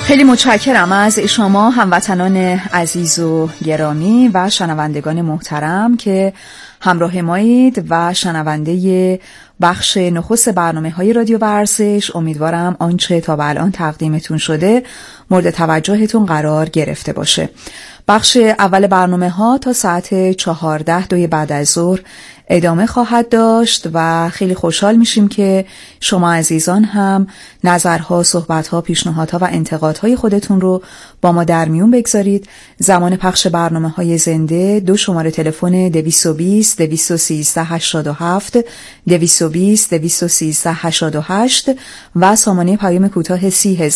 خیلی متشکرم از شما هموطنان عزیز و گرامی و شنوندگان محترم که همراه مایید و شنونده بخش نخست برنامه‌های رادیو ورزش. امیدوارم آنچه تا به الان تقدیمتون شده مورد توجهتون قرار گرفته باشه. بخش اول برنامه‌ها تا ساعت 14 بعد از ظهر ادامه خواهد داشت و خیلی خوشحال میشیم که شما عزیزان هم نظرها، صحبتها، پیشنهادها و انتقادهای خودتون رو با ما در میون بگذارید. زمان پخش برنامه‌های زنده 2 شماره تلفن 220 213 87 220 213 88 و سامانه پیام کوتاه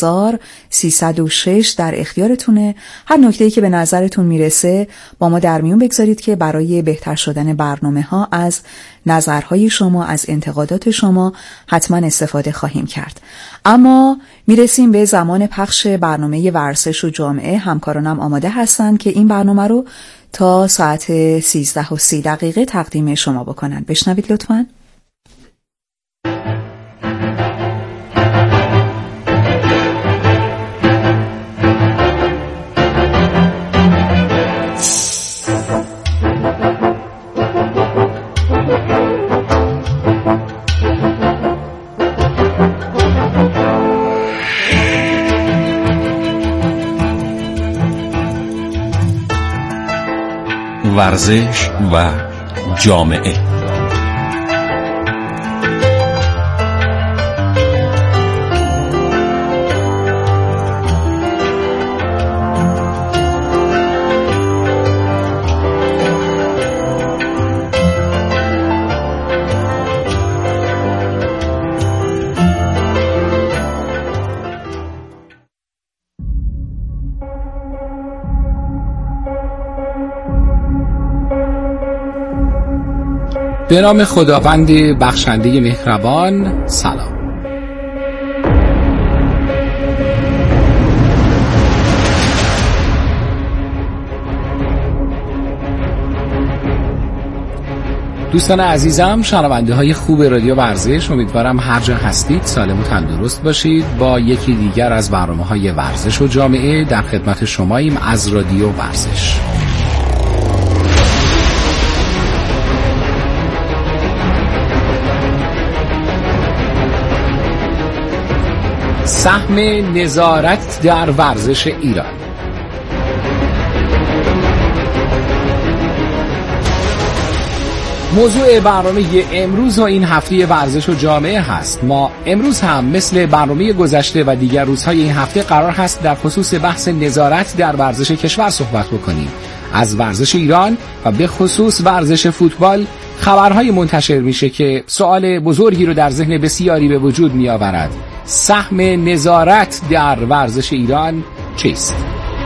30306 در اختیارتونه. هر نکته‌ای که به نظرتون میرسه با ما در میون بگذارید که برای بهتر شدن برنامه‌ها از نظرهای شما، از انتقادات شما حتما استفاده خواهیم کرد. اما میرسیم به زمان پخش برنامه ورزش و جامعه. همکارانم آماده هستند که این برنامه رو تا ساعت 13:30 تقدیم شما بکنن. بشنوید لطفاً. ورزش و جامعه. به نام خداوند بخشنده مهربان. سلام. دوستان عزیزم، شنونده های خوب رادیو ورزش، امیدوارم هر جا هستید سالم و تندرست باشید. با یکی دیگر از برنامه‌های ورزش و جامعه در خدمت شماییم از رادیو ورزش. سهم نظارت در ورزش ایران. موضوع برنامه امروز و این هفته ورزش و جامعه هست. ما امروز هم مثل برنامه گذشته و دیگر روزهای این هفته قرار هست در خصوص بحث نظارت در ورزش کشور صحبت بکنیم. از ورزش ایران و به خصوص ورزش فوتبال خبرهای منتشر میشه که سوال بزرگی رو در ذهن بسیاری به وجود می آورد. سهم نظارت در ورزش ایران چیست؟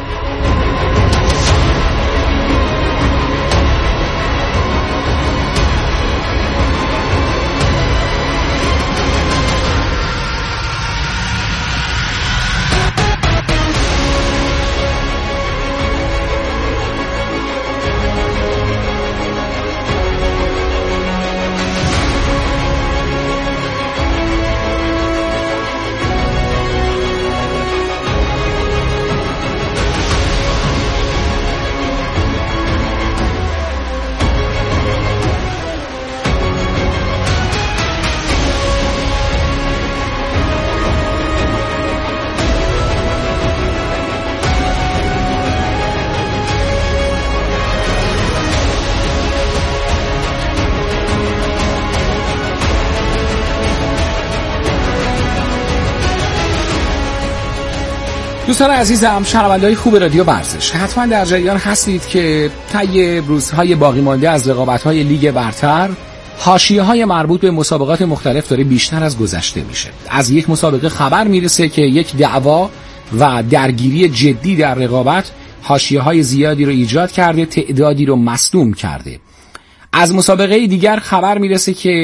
دوستان عزیزم، شنونده‌های خوب رادیو ورزش، حتما در جریان هستید که طی روزهای باقی مانده از رقابت‌های لیگ برتر حاشیه‌های مربوط به مسابقات مختلف داره بیشتر از گذشته میشه. از یک مسابقه خبر میرسه که یک دعوا و درگیری جدی در رقابت حاشیه‌های زیادی رو ایجاد کرده، تعدادی رو مصدوم کرده. از مسابقه دیگر خبر میرسه که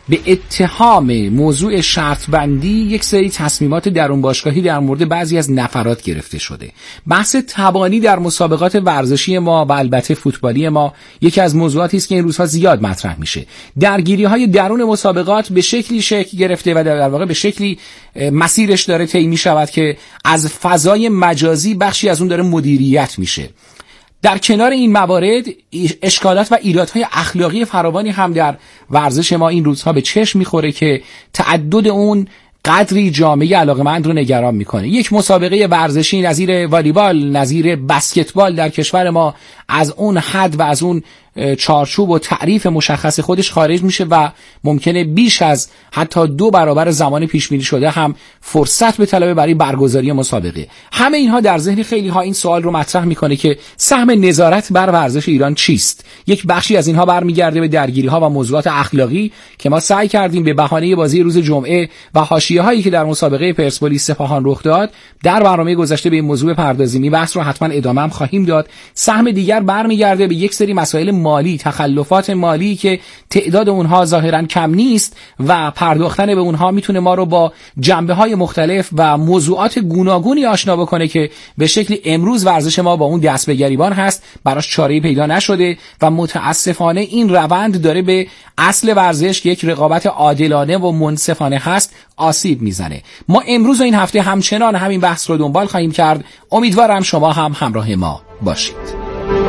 به اتهام موضوع شرط بندی یک سری تصمیمات درون باشگاهی در مورد بعضی از نفرات گرفته شده. بحث تبانی در مسابقات ورزشی ما و البته فوتبالی ما یکی از موضوعاتی است که این روزها زیاد مطرح میشه. درگیری‌های درون مسابقات به شکلی شکل گرفته و در واقع به شکلی مسیرش داره طی می‌شود که از فضای مجازی بخشی از اون داره مدیریت میشه. در کنار این موارد اشکالات و ایرادهای اخلاقی فراوانی هم در ورزش ما این روزها به چشم میخوره که تعدد اون قدری جامعه علاقه‌مند رو نگران میکنه. یک مسابقه ورزشی نظیر والیبال، نظیر بسکتبال در کشور ما از اون حد و از اون چارچوب و تعریف مشخص خودش خارج میشه و ممکنه بیش از حتی 2 برابر زمان پیش بینی شده هم فرصت به طلبه برای برگزاری مسابقه. همه اینها در ذهن خیلی ها این سوال رو مطرح میکنه که سهم نظارت بر ورزش ایران چیست؟ یک بخشی از اینها برمیگرده به درگیری ها و موضوعات اخلاقی که ما سعی کردیم به بهانه بازی روز جمعه و حاشیه هایی که در مسابقه پرسپولیس سپاهان رخ داد در برنامه گذشته به این موضوع بپردازیم. این بحث رو حتما ادامه هم خواهیم داد. سهم دیگر برمیگرده به یک سری مسائل مالی، تخلفات مالی که تعداد اونها ظاهرا کم نیست و پرداختن به اونها میتونه ما رو با جنبه‌های مختلف و موضوعات گوناگونی آشنا بکنه که به شکلی امروز ورزش ما با اون دست به گریبان هست، براش چاره‌ای پیدا نشده و متاسفانه این روند داره به اصل ورزش که یک رقابت عادلانه و منصفانه هست آسیب میزنه. ما امروز و این هفته همچنان همین بحث رو دنبال خواهیم کرد. امیدوارم شما هم همراه ما باشید.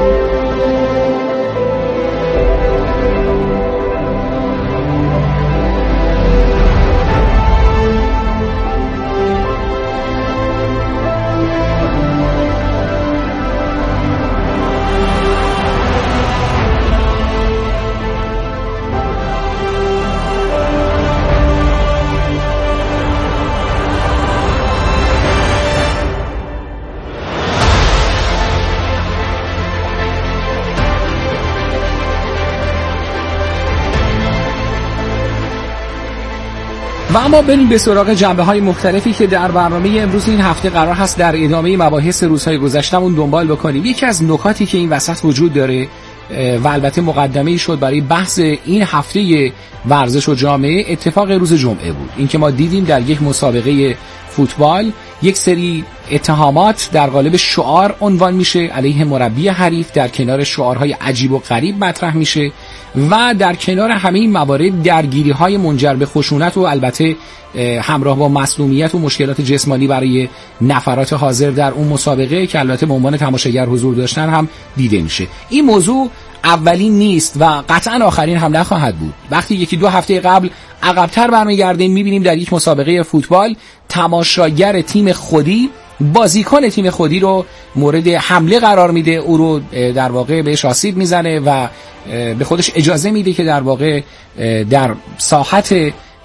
و اما بریم به سراغ جنبه‌های مختلفی که در برنامه امروز این هفته قرار هست در ادامه مباحث روزهای گذشته‌مون دنبال بکنیم. یکی از نکاتی که این وسط وجود داره و البته مقدمه‌ای شد برای بحث این هفته ورزش و جامعه اتفاق روز جمعه بود. اینکه ما دیدیم در یک مسابقه فوتبال یک سری اتهامات در قالب شعار عنوان میشه علیه مربی حریف، در کنار شعارهای عجیب و غریب مطرح میشه و در کنار همه این موارد درگیری‌های منجر به خشونت و البته همراه با مسمومیت و مشکلات جسمانی برای نفرات حاضر در اون مسابقه که البته به عنوان تماشاگر حضور داشتن هم دیده میشه. این موضوع اولین نیست و قطعا آخرین هم نخواهد بود. وقتی 1-2 هفته قبل عقب‌تر برمیگردیم می‌بینیم در یک مسابقه فوتبال تماشاگر تیم خودی بازیکن تیم خودی رو مورد حمله قرار میده، او رو در واقع بهش آسیب میزنه و به خودش اجازه میده که در واقع در ساحت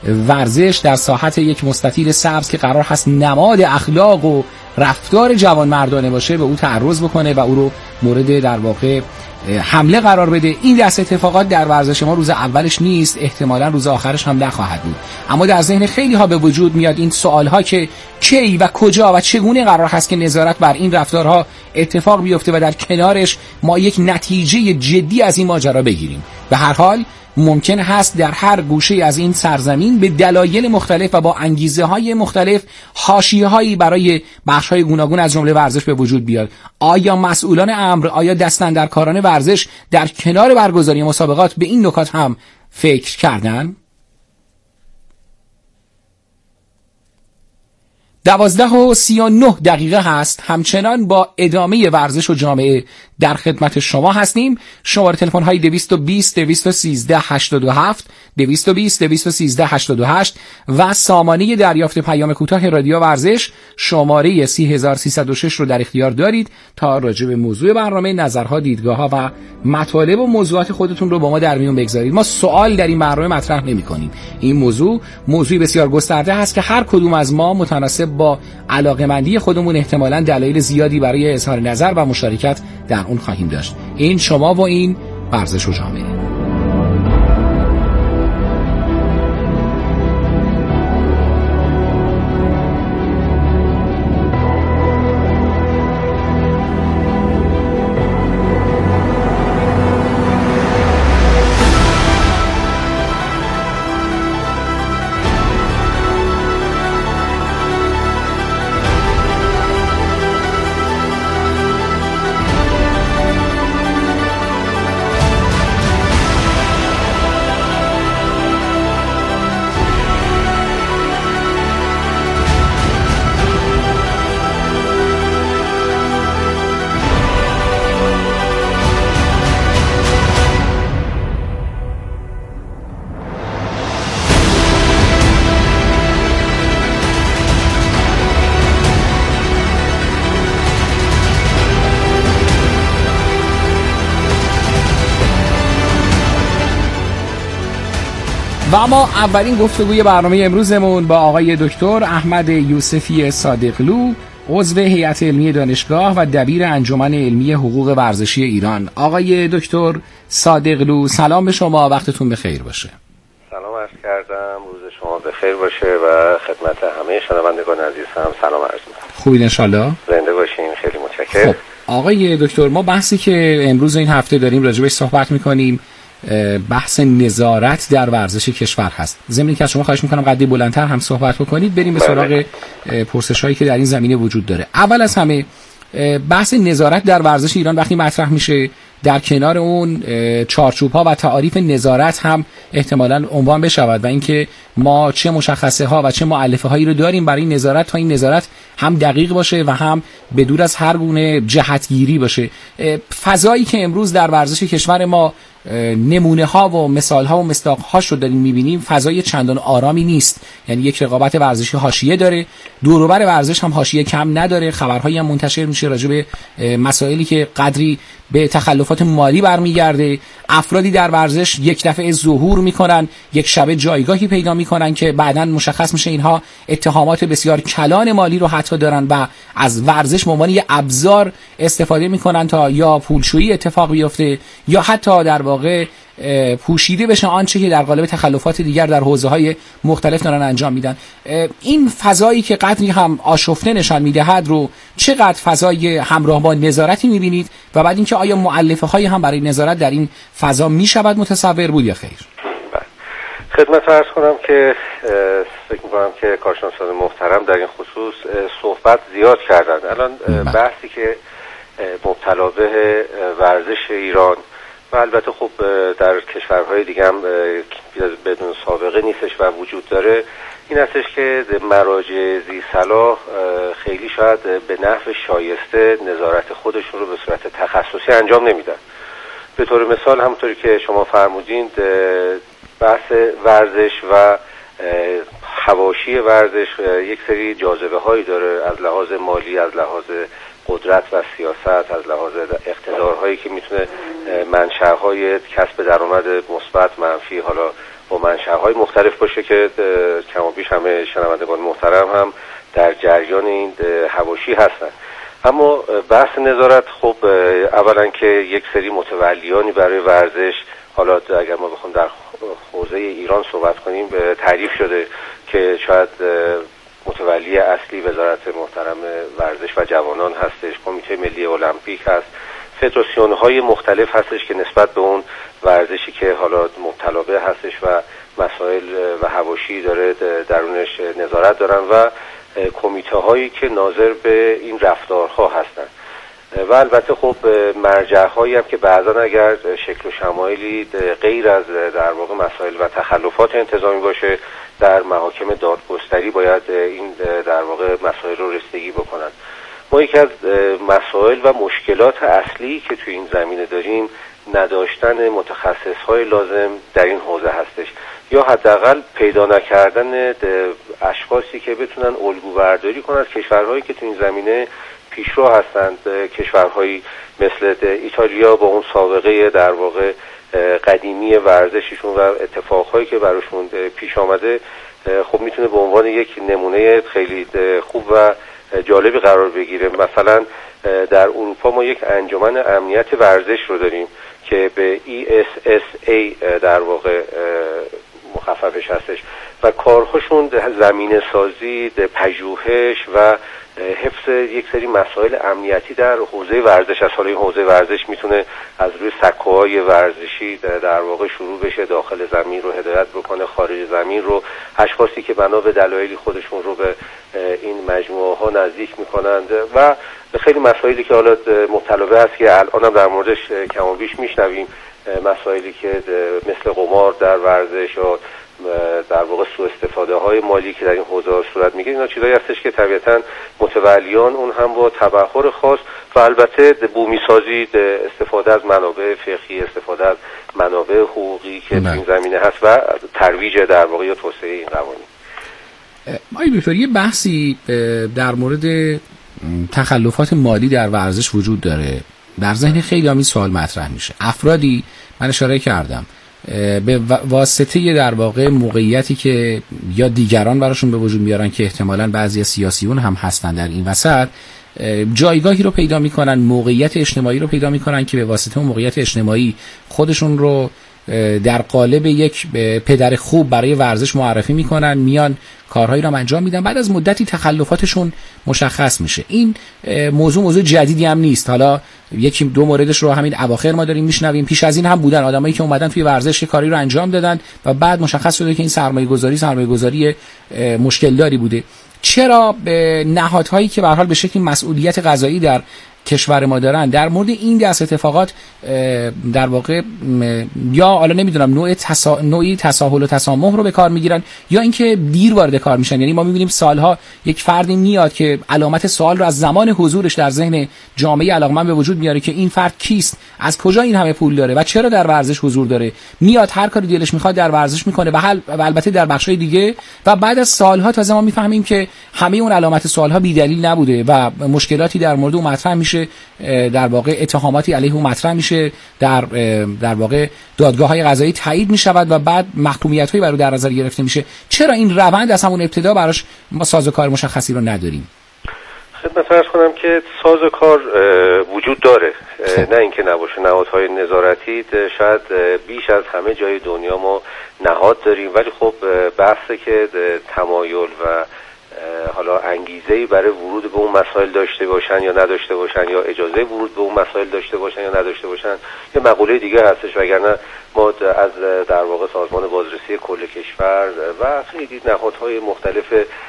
ورزش، در ساحت یک مستطیل سبز که قرار هست نماد اخلاق و رفتار جوانمردانه باشه به او تعرض بکنه و او رو مورد در واقع حمله قرار بده. این دست اتفاقات در ورزش ما روز اولش نیست، احتمالاً روز آخرش هم نخواهد بود، اما در ذهن خیلی ها به وجود میاد این سوال ها که کی و کجا و چگونه قرار هست که نظارت بر این رفتارها اتفاق بیفته و در کنارش ما یک نتیجه جدی از این ماجرا بگیریم. به هر حال ممکن هست در هر گوشه از این سرزمین به دلایل مختلف و با انگیزه های مختلف حاشیه هایی برای بخش های گوناگون از جمله ورزش به وجود بیاد. آیا مسئولان امر، آیا دستاندرکاران ورزش در کنار برگزاری مسابقات به این نکات هم فکر کردن؟ 12:39 هست. همچنان با ادامه ورزش و جامعه در خدمت شما هستیم. شماره تلفن های 220 213 87 220 213 88 و سامانه دریافت پیام کوتاه رادیو ورزش شماره 30306 رو در اختیار دارید تا راجع به موضوع برنامه نظرها، دیدگاه‌ها و مطالب و موضوعات خودتون رو با ما در میون بگذارید. ما سوال در این برنامه مطرح نمی‌کنیم. این موضوعی بسیار گسترده هست که هر کدوم از ما متناسب با علاقه‌مندی خودمون احتمالاً دلایل زیادی برای اظهار نظر و مشارکت در اون خواهیم داشت. این شما و این ورزش و جامعه. و ما اولین گفتگوی برنامه امروزمون با آقای دکتر احمد یوسفی صادقلو، عضو هیئت علمی دانشگاه و دبیر انجمن علمی حقوق ورزشی ایران. آقای دکتر صادقلو، سلام به شما، وقتتون بخیر باشه. سلام عرض کردم، روز شما بخیر باشه و خدمت همه شنوندگان عزیز هم سلام عرض می‌کنم. خوبین انشالله؟ زنده باشین، خیلی متشکرم. خب آقای دکتر، ما بحثی که امروز این هفته داریم راجبش صحبت می‌کنیم بحث نظارت در ورزش کشور هست. ضمن اینکه از شما خواهش میکنم قدری بلندتر هم صحبت بکنید، بریم به سراغ پرسش‌هایی که در این زمینه وجود داره. اول از همه بحث نظارت در ورزش ایران وقتی مطرح میشه، در کنار اون چارچوب‌ها و تعاریف نظارت هم احتمالاً عنوان بشود و اینکه ما چه مشخصه ها و چه مؤلفه هایی رو داریم برای نظارت تا این نظارت هم دقیق باشه و هم به دور از هر گونه جهتگیری باشه. فضایی که امروز در ورزش کشور ما نمونه ها و مثال ها و مصداق هاش رو داریم میبینیم، فضای چندان آرامی نیست. یعنی یک رقابت ورزشی حاشیه داره، دور و بر ورزش هم حاشیه کم نداره، خبرهایی هم منتشر میشه راجع به مسائلی که قدری به تخلفات مالی برمیگرده. افرادی در ورزش یک دفعه ظهور میکنن، یک شبه جایگاهی پیدا میکنن که بعداً مشخص میشه اینها اتهامات بسیار کلان مالی رو حتی دارن و از ورزش به عنوان یک ابزار استفاده میکنن تا یا پولشویی اتفاق بیفته یا حتی در واقع پوشیده بشه آنچه که در قالب تخلفات دیگر در حوزه‌های مختلف دارن انجام میدن. این فضایی که قدری هم آشفته نشان میدهد رو چقدر فضای همراه با نظارتی میبینید و بعد اینکه آیا مؤلفه‌هایی هم برای نظارت در این فضا میشود متصور بود یا خیر؟ خدمت عرض کنم که فکر می‌کنم که کارشناسان محترم در این خصوص صحبت زیاد کردن. الان بحثی که مبتلا به ورزش ایران و البته خب در کشورهای دیگه هم بدون سابقه نیستش و وجود داره، این هستش که مراجع ذی صلاح خیلی شاید به نحو شایسته نظارت خودشون رو به صورت تخصصی انجام نمیدن. به طور مثال همونطوری که شما فرمودین، بحث ورزش و حواشی ورزش یک سری جاذبه هایی داره، از لحاظ مالی، از لحاظ قدرت و سیاست، از لحاظ اقتدارهایی که میتونه منشأهای کسب درآمد مثبت، منفی، حالا با منشأهای مختلف باشه که کم و بیش همه شنوندگان محترم هم در جریان این حواشی هستن. اما بحث نظارت خب اولا که یک سری متولیانی برای ورزش، حالا اگر ما بخوام در حوزه ایران صحبت کنیم، تعریف شده که شاید متولی اصلی وزارت محترم ورزش و جوانان هستش، کمیته ملی المپیک هست، فدراسیون های مختلف هستش که نسبت به اون ورزشی که حالا مبتلا به هستش و مسائل و حواشی داره درونش نظارت دارن و کمیته هایی که ناظر به این رفتارها هستن و البته خب مرجع هایی هم که بعضا اگر شکل و شمایلی غیر از در واقع مسائل و تخلفات انتظامی باشه، در محاکم دادگستری باید این در واقع مسائل رو رسیدگی بکنن. ما یکی از مسائل و مشکلات اصلی که توی این زمینه داریم نداشتن متخصص‌های لازم در این حوزه هستش، یا حداقل پیدا نکردن اشخاصی که بتونن الگو برداری کنن از کشورهایی که توی این زمینه پیشرو هستند. کشورهایی مثل ایتالیا با اون سابقه در واقع قدیمی ورزششون و اتفاقهایی که براشون پیش آمده، خب میتونه به عنوان یک نمونه خیلی خوب و جالبی قرار بگیره. مثلا در اروپا ما یک انجمن امنیت ورزش رو داریم که به ESSA در واقع مخففش هستش و کارهاشون زمینه سازی، پژوهش و حفظ یک سری مسائل امنیتی در حوزه ورزش است. حالا این حوزه ورزش میتونه از روی سکوهای ورزشی در واقع شروع بشه، داخل زمین رو هدایت بکنه، خارج زمین رو اشخاصی که بنا به دلایلی خودشون رو به این مجموعه ها نزدیک میکنند و خیلی مسائلی که حالا مبتلا هست که الان هم در موردش کم و بیش میشنویم، مسائلی که مثل قمار در ورزش یا در واقع سوء استفاده های مالی که در این حوزه صورت میگیره، اینا چیزایی هستش که طبیعتاً متولیان اون هم با تبحر خاص و البته بومی سازی، استفاده از منابع فقهی، استفاده از منابع حقوقی که در این زمینه هست و ترویج در واقع یا توسعه این قوانین. آقای دکتر، یه بحثی در مورد تخلفات مالی در ورزش وجود داره. در ذهن خیلی این سوال مطرح میشه. افرادی، من اشاره کردم، به واسطه در واقع موقعیتی که یا دیگران براشون به وجود میارن که احتمالاً بعضی سیاسیون هم هستن در این وسط، جایگاهی رو پیدا میکنن، موقعیت اجتماعی رو پیدا میکنن که به واسطه اون موقعیت اجتماعی خودشون رو در قالب یک پدر خوب برای ورزش معرفی میکنن، میان کارهایی رو انجام میدن، بعد از مدتی تخلفاتشون مشخص میشه. این موضوع جدیدی هم نیست. حالا یکی دو موردش رو همین اواخر ما داریم میشنویم، پیش از این هم بودن آدمایی که اومدن توی ورزش کاری رو انجام دادن و بعد مشخص شده که این سرمایه‌گذاری مشکل داری بوده. چرا نهادهایی که به هر حال به شکلی مسئولیت قضایی در کشور ما دارن در مورد این دست اتفاقات در واقع یا حالا نمیدونم نوعی تساهل و تسامح رو به کار میگیرن یا اینکه دیر وارد کار میشن؟ یعنی ما میبینیم سالها یک فردی میاد که علامت سوال رو از زمان حضورش در ذهن جامعه علاقمند به وجود میاره که این فرد کیست، از کجا این همه پول داره و چرا در ورزش حضور داره، میاد هر کاری دلش میخواد در ورزش میکنه و البته در بخشای دیگه، و بعد از سالها تازه ما میفهمیم که همه اون علامت سوالها بی دلیل نبوده و مشکلاتی در مورد اون مطرح میشه، در واقع اتهاماتی علیه اون مطرح میشه، در واقع دادگاه‌های قضایی تایید میشود و بعد محکومیت‌هایی بر او در نظر گرفته میشه. چرا این روند از همون ابتدا براش ما سازوکار مشخصی رو نداریم؟ خدمت عرض کنم که سازوکار وجود داره، نه اینکه نباشه. نهادهای نظارتی شاید بیش از همه جای دنیا ما نهاد داریم، ولی خب بحثه که تمایل و حالا انگیزه‌ای برای ورود به اون مسائل داشته باشن یا نداشته باشن، یا اجازه ورود به اون مسائل داشته باشن یا نداشته باشن، یه مقوله دیگه هستش. وگرنه ما از در واقع سازمان بازرسی کل کشور و خیلی نهادهای مختلف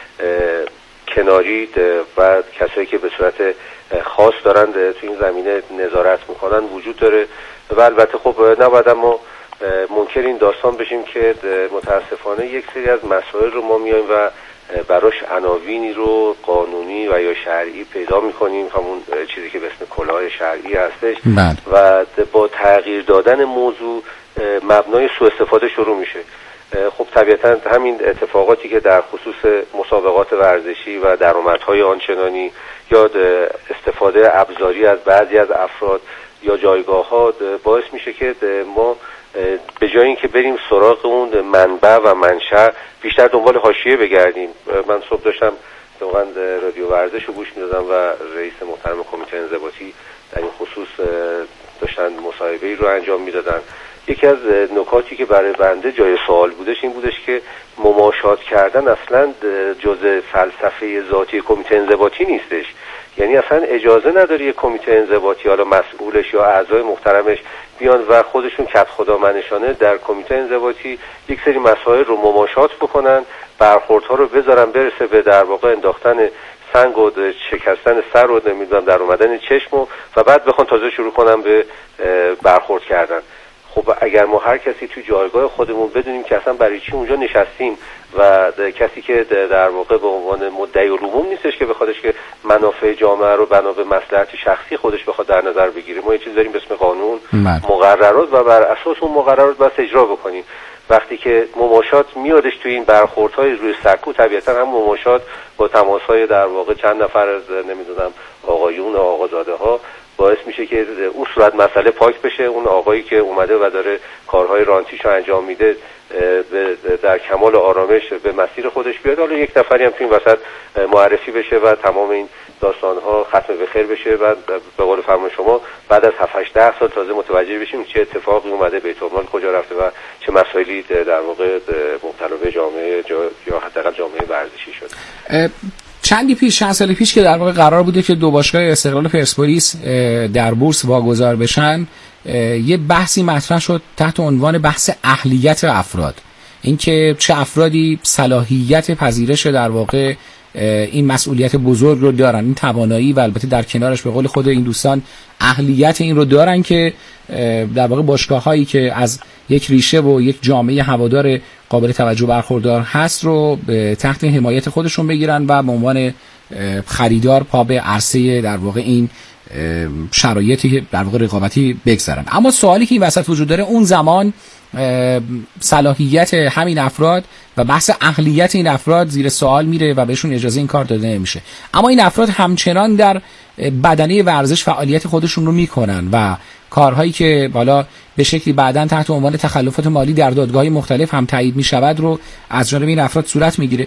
کناری و کسایی که به صورت خاص دارن تو این زمینه نظارت میکنن وجود داره. و البته خب نباید ما منکر این داستان بشیم که متاسفانه یک سری از مسائل رو ما میایم و براش عناوینی رو قانونی و یا شرعی پیدا میکنیم، همون چیزی که به اسم کلاه شرعی هستش، و با تغییر دادن موضوع مبنای سوء استفاده شروع میشه. خب طبیعتا همین اتفاقاتی که در خصوص مسابقات ورزشی و درآمدهای آنچنانی یا استفاده ابزاری از بعضی از افراد یا جایگاه‌ها باعث میشه که ما به جای اینکه بریم سراغ اون منبع و منشأ بیشتر دنبال حاشیه بگردیم. من صبح داشتم واقعا رادیو ورزش رو گوش میدادم و رئیس محترم کمیته انضباطی در این خصوص داشتن مصاحبه‌ای رو انجام میدادن. یکی از نکاتی که برای بنده جای سوال بودش این بودش که مماشات کردن اصلا جزء فلسفه ذاتی کمیته انضباطی نیستش. یعنی اصلا اجازه نداره یک کمیته انضباطی، حالا مسئولش یا اعضای محترمش، بیان و خودشون کت خدامنشانه در کمیته انضباطی یک سری مسائل رو مماشات بکنن، برخوردها رو بذارن برسه به در واقع انداختن سنگ و شکستن سر و نمیدونم در اومدن چشم و بعد بخوان تازه شروع کنن به برخورد کردن. خب اگر ما هر کسی توی جایگاه خودمون بدونیم که اصلا برای چی اونجا نشستیم و کسی که در واقع به عنوان مدعی العموم نیستش که بخوادش که منافع جامعه رو بنا به مصلحت شخصی خودش بخواد در نظر بگیره، ما یه چیز داریم به اسم قانون، مقررات، و بر اساس اون مقررات باید اجرا بکنیم. وقتی که مماشات میادش توی این برخوردهای روی سکو، طبیعتا هم مماشات با تماسهای در واقع چند نفر از نمیدونم آقایون و آقازاده ها باعث میشه که اون صورت مسئله پاک بشه، اون آقایی که اومده و داره کارهای رانتیشو انجام میده در کمال آرامش به مسیر خودش بیاد، حالا یک نفری هم تو این وسط معرفی بشه و تمام این داستانها ختم به خیر بشه و به قول فرمان شما بعد از 7-8 سال تازه متوجه بشیم چه اتفاقی اومده، بیت المال کجا رفته و چه مسائلی در واقع مبتلا به جامعه یا حداقل جامعه ورزشی شده. چند سال پیش که در واقع قرار بوده که دو باشگاه استقلال پرسپولیس در بورس واگذار بشن، یه بحثی مطرح شد تحت عنوان بحث اهلیت افراد، اینکه چه افرادی صلاحیت پذیرش در واقع این مسئولیت بزرگ رو دارن، این توانایی و البته در کنارش به قول خود این دوستان اهلیت این رو دارن که در واقع باشگاه‌هایی که از یک ریشه و یک جامعه هوادار قابل توجه برخوردار هست رو تحت حمایت خودشون بگیرن و به عنوان خریدار پا به عرصه در واقع این شرایطی در واقع رقابتی بگذارن. اما سوالی که این وسط وجود داره، اون زمان صلاحیت همین افراد و بحث اهلیت این افراد زیر سوال میره و بهشون اجازه این کار داده نمیشه. اما این افراد همچنان در بدنه ورزش فعالیت خودشون رو میکنن و کارهایی که بالا به شکلی بعداً تحت عنوان تخلفات مالی در دادگاه‌های مختلف هم تایید می‌شود رو از جانب این افراد صورت می‌گیره.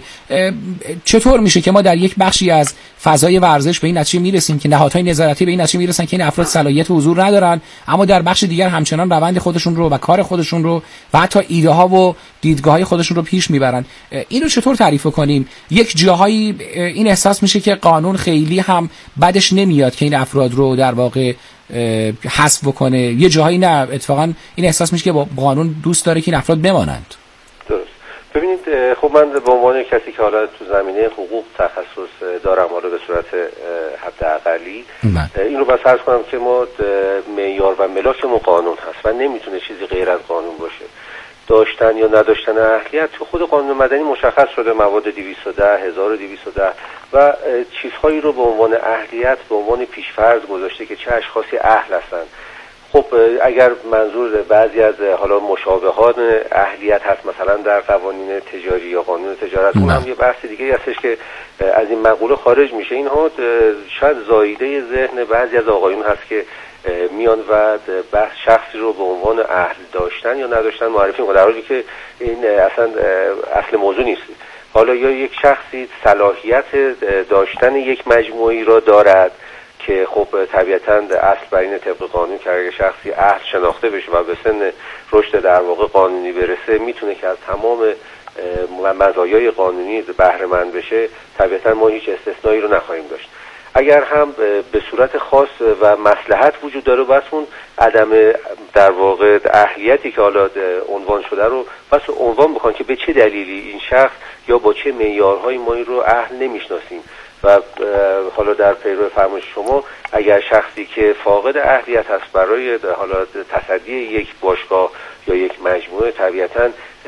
چطور میشه که ما در یک بخشی از فضای ورزش به این نتیجه میرسیم که نهادهای نظارتی به این نتیجه میرسن که این افراد صلاحیت حضور ندارن، اما در بخش دیگر همچنان روند خودشون رو و کار خودشون رو و حتی ایده‌ها و دیدگاه‌های خودشون رو پیش میبرن؟ اینو چطور تعریف کنیم؟ یک جاهایی این احساس میشه که قانون خیلی هم بدش نمیاد که این افراد رو در واقع حذف بکنه، یه جاهایی نه، اتفاقا این احساس میشه که با قانون دوست داره که این افراد بمانند. درست. ببینید، خب من به عنوان کسی که حالا تو زمینه حقوق تخصص دارم، حالا به صورت حداقلی این رو بس عرض کنم که ما معیار و ملاکمون قانون هست و نمیتونه چیزی غیر از قانون باشه. داشتن یا نداشتن اهلیت تو خود قانون مدنی مشخص شده، مواد 210 1210 و چیزهایی رو به عنوان اهلیت به عنوان پیشفرض گذاشته که چه اشخاصی اهل هستن. خب اگر منظور بعضی از حالا مشابهات اهلیت هست مثلا در قوانین تجاری یا قانون تجارت، اون هم یه بحث دیگه هستش که از این مقوله خارج میشه. اینها شاید زاییده ذهن بعضی از آقایون هست که میان و بحث شخصی رو به عنوان اهل داشتن یا نداشتن معرفی میکنن، در حالی که این اصلا اصل موضوع نیست. حالا یا یک شخصی صلاحیت داشتن یک مجموعی را دارد که خب طبیعتاً اصل بر این طبق قانون که اگر شخصی اهل شناخته بشه و به سن رشد در واقع قانونی برسه میتونه که از تمام مزایای قانونی بهره مند بشه، طبیعتاً ما هیچ استثنایی رو نخواهیم داشت. اگر هم به صورت خاص و مصلحت وجود داره، بس اون عدم در واقع اهلیتی که حالا عنوان شده رو بس عنوان بکن که به چه دلیلی این شخص یا با چه معیارهایی ما این رو اهل نمیشناسیم. و حالا در پیرو فرمایش شما اگر شخصی که فاقد اهلیت هست برای حالا تصدی یک باشگاه یا یک مجموعه، طبیعتاً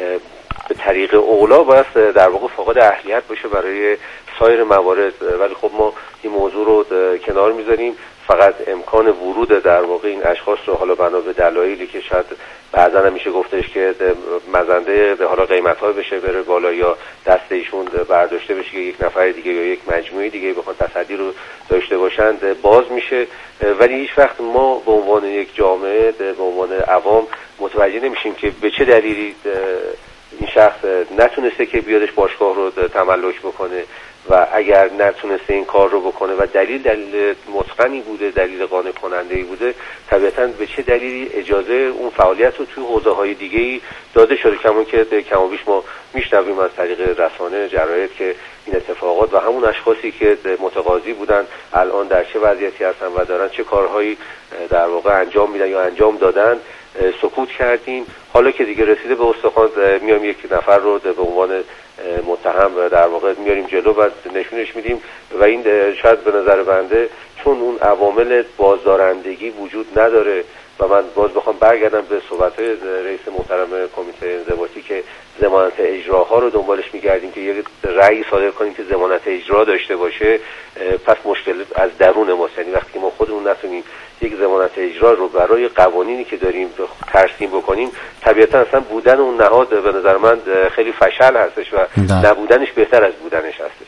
به طریق اولا باید در واقع فاقد اهلیت باشه برای سایر موارد. ولی خب ما این موضوع رو کنار میذاریم، فقط امکان ورود در واقع این اشخاص رو حالا بنا به دلایلی که شاید بعضا هم میشه گفتش که مزنده حالا قیمت‌ها بشه بره بالا یا دست ایشون برداشته بشه که یک نفر دیگه یا یک مجموعه دیگه بخوان تصدی رو داشته باشند، باز میشه. ولی هیچ وقت ما به عنوان یک جامعه به عنوان عوام متوجه نمیشیم که به چه دلیلی این شخص نتونسته که بیادش باشگاه رو تملک بکنه و اگر نتونسته این کار رو بکنه و دلیل متقنی بوده، دلیل قانع کننده‌ای بوده، طبیعتاً به چه دلیلی اجازه اون فعالیت رو توی حوزه‌های دیگه‌ای داده شده. کمون که کم و بیش ما میشنویم از طریق رسانه جراید که این اتفاقات و همون اشخاصی که متقاضی بودن الان در چه وضعیتی هستن و دارن چه کارهایی در واقع انجام میدن یا انجام دادن سکوت کردیم. حالا که دیگه رسیده به استخوان میام یک نفر رو به عنوان متهم در واقع میاریم جلو و نشونش میدیم و این شاید به نظر بنده چون اون عوامل بازدارندگی وجود نداره و من باز بخوام برگردم به صحبت‌های رئیس محترم کمیته انضباطی که ضمانت اجراها رو دنبالش می‌گردیم که یک رأی صادر کنیم که ضمانت اجرا داشته باشه، پس مشکل از درون ماست. یعنی وقتی ما خودمون نتونیم یک ضمانت اجرا رو برای قوانینی که داریم ترسیم بکنیم، طبیعتا اصلا بودن اون نهاد به نظر من خیلی فشل هستش و نبودنش بهتر از بودنش هستش.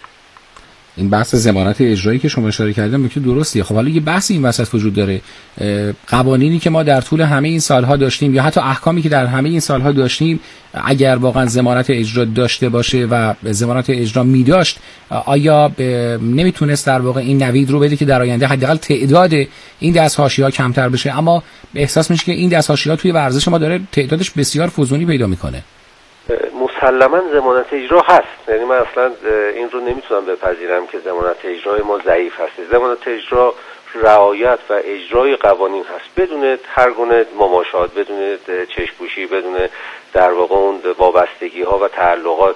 این بحث ضمانت اجرایی که شما اشاره کردید نکته درستیه. خب حالا یه بحثی این وسط وجود داره، قوانینی که ما در طول همه این سالها داشتیم یا حتی احکامی که در همه این سالها داشتیم، اگر واقعا ضمانت اجرا داشته باشه و ضمانت اجرا می داشت، آیا نمیتونست در واقع این نوید رو بده که در آینده حداقل تعداد این دست حاشیه‌ها کمتر بشه؟ اما احساس میشه که این دست حاشیه‌ها توی ورزش ما داره تعدادش بسیار فزونی پیدا میکنه. مسلماً ضمانت اجرا هست، یعنی من اصلا این رو نمیتونم بپذیرم که ضمانت اجرای ما ضعیف هست. ضمانت اجرا رعایت و اجرای قوانین هست بدون هر گونه مماشات، بدون چشم‌پوشی، بدون در واقع اون وابستگی ها و تعلقات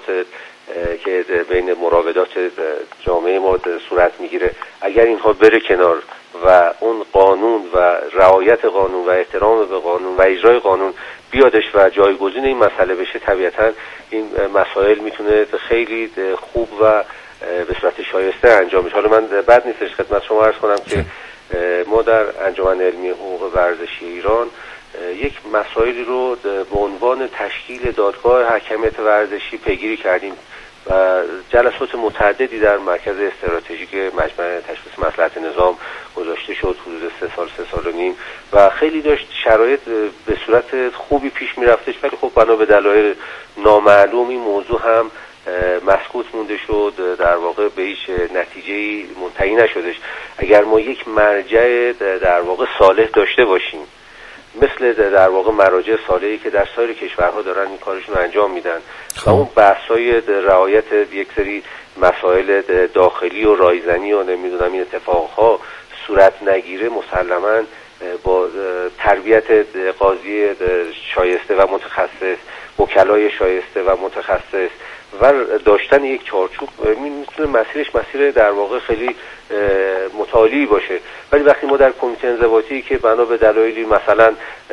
که بین مراودات جامعه ما صورت میگیره. اگر اینها بره کنار و اون قانون و رعایت قانون و احترام به قانون و اجرای قانون بیادش و جایگزین این مسئله بشه، طبیعتا این مسائل میتونه خیلی خوب و به صورت شایسته انجام بشه. حالا من بد نیستش خدمت شما عرض کنم که ما در انجمن علمی حقوق ورزشی ایران یک مسائلی رو به عنوان تشکیل دادگاه حکمیت ورزشی پیگیری کردیم و جلسات متعددی در مرکز استراتژیک مجمع تشخیص مصلحت نظام گذاشته شد حدود 3 سال و نیم و خیلی داشت شرایط به صورت خوبی پیش می رفتش، ولی خب بنا به دلایل نامعلوم این موضوع هم مسکوت مونده شد، در واقع به هیچ نتیجه‌ای منتهی نشدش. اگر ما یک مرجع در واقع صالح داشته باشیم مثل در واقع مراجع صالحی که در سایر کشورها دارن این کارشون رو انجام میدن و اون بحث‌های رعایت یک سری مسائل داخلی و رایزنی و نمیدونم این اتفاقها صورت نگیره، مسلماً با تربیت قاضی شایسته و متخصص، وکلای شایسته و متخصص و داشتن یک چارچوب میتونه مسیرش مسیر در واقع خیلی متعالی باشه. ولی وقتی ما در کمیته انضباطی که بنا به دلایلی مثلا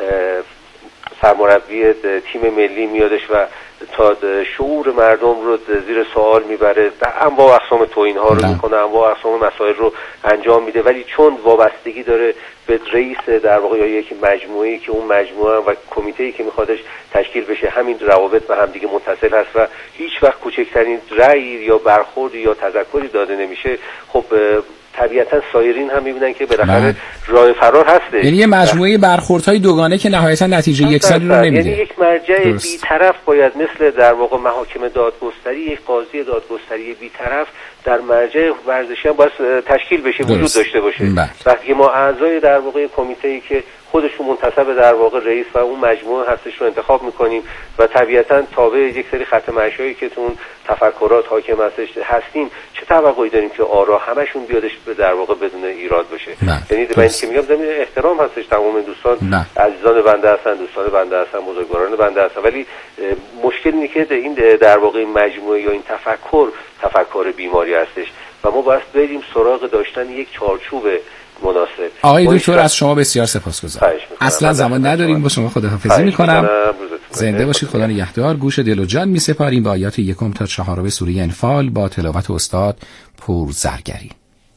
سرمربی تیم ملی میادش و تا شعور مردم رو زیر سوال میبره، انواع اقسام توهین ها رو میکنه، انواع اقسام مسائل رو انجام میده، ولی چون وابستگی داره به رئیس در واقع یا یک مجموعه‌ای که اون مجموعه و کمیته‌ای که میخوادش تشکیل بشه همین روابط به هم دیگه متصل هست و هیچ وقت کوچکترین رأی یا برخوردی یا تذکری داده نمیشه، خب طبیعتا سایرین هم میبینن که بالاخره راه فرار هسته. یعنی یه مجموعه برخوردهای دوگانه که نهایتا نتیجه یکسانی رو نمیده. یعنی یک مرجع بی‌طرف باید مثل در واقع محاکم دادگستری، یک قاضی دادگستری بی‌طرف در مرجع ورزشی هم باید تشکیل بشه، وجود داشته باشه. وقتی ما اعضای در واقع کمیته‌ای که خودشون منتسب در واقع رئیس و اون مجموعه هستش رو انتخاب میکنیم و طبیعتا تابع یک سری خط مشایی که تو اون تفکرات حاکم هستیم، چه توقعی داریم که آرا همشون بیادش در واقع بدون ایراد باشه؟ یعنی من که میگم زمین احترام هستش، تمام دوستان عزیزان بنده هستن، دوستان بنده هستن، بزرگواران بنده هستن، ولی مشکل اینه که این در واقع این مجموعه یا این تفکر بیماری هستش و ما باید بریم سراغ داشتن یک چارچوب مناسب. آقای دکتر از شما بسیار سپاسگزارم. اصلا زمان نداریم، با شما خداحافظی میکنم. زنده باشید، خدا نگهدار. گوش دل و جان میسپاریم با آیات 1 تا 4 سوره انفال با تلاوت استاد پور زرگری.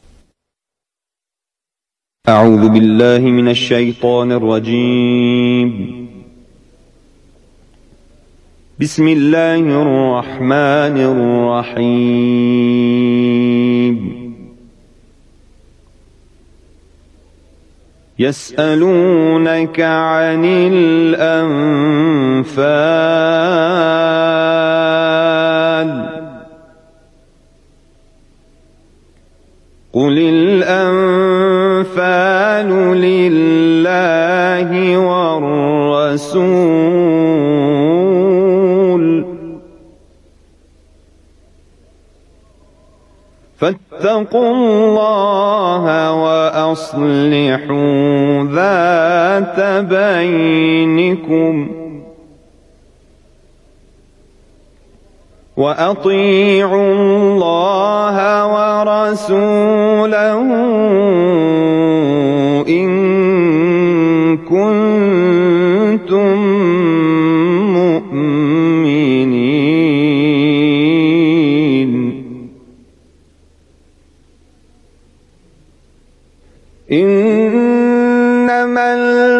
اعوذ بالله من الشیطان الرجیم. بسم الله الرحمن الرحیم. يسألونك عن الأنفال قل الأنفال لله والرسول فاتقوا الله وأصلحوا ذات بينكم وأطيعوا الله ورسوله إن كنتم مؤمنين. إنما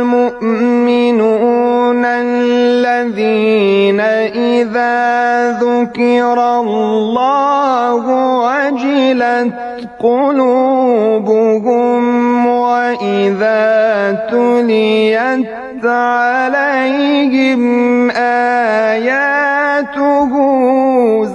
المؤمنون الذين إذا ذكر الله وجلت قلوبهم وإذا تليت عليهم آياته